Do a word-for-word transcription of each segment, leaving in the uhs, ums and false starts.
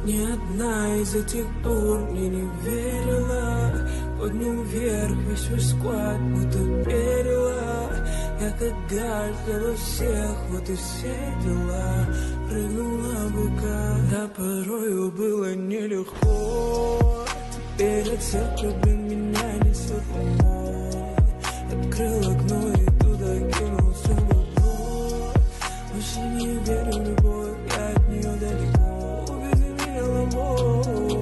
Ни одна из этих дур мне не верила. Подним вверх весь свой склад, будто перила. Я как гажда во всех, вот и все дела. Прыгнула быка, да порою было нелегко. Теперь от всех проблем меня несет волной. Открыл окно и туда кинулся в любовь. Больше не верю в любовь, я от нее далеко. Увези меня ломой.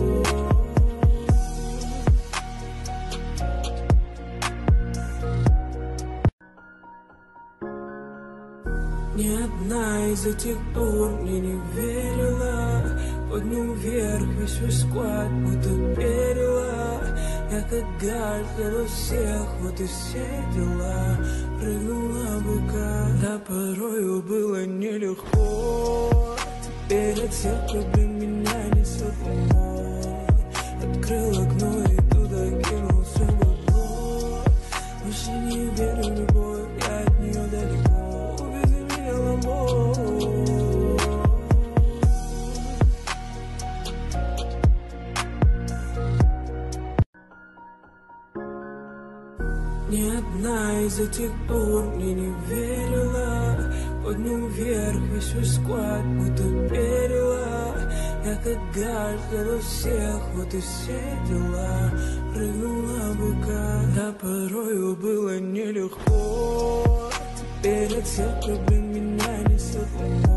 Ни одна из этих дур мне не верила. Подним вверх весь свой склад, будто перила. Я как гажда во всех, вот и все дела. Прыгнула быка, да порою было нелегко. Теперь от всех проблем меня несет волной. Открыл окно и туда кинулся в любовь. Больше не верю в любовь, я от нее далеко. Увези меня ломой. Ни одна из этих дур мне не верила. Подним вверх весь свой склад, будто перила. Я как гажда во всех, вот и все дела. Прыгнула быка, да порою было нелегко. Теперь от всех проблем меня несет волной.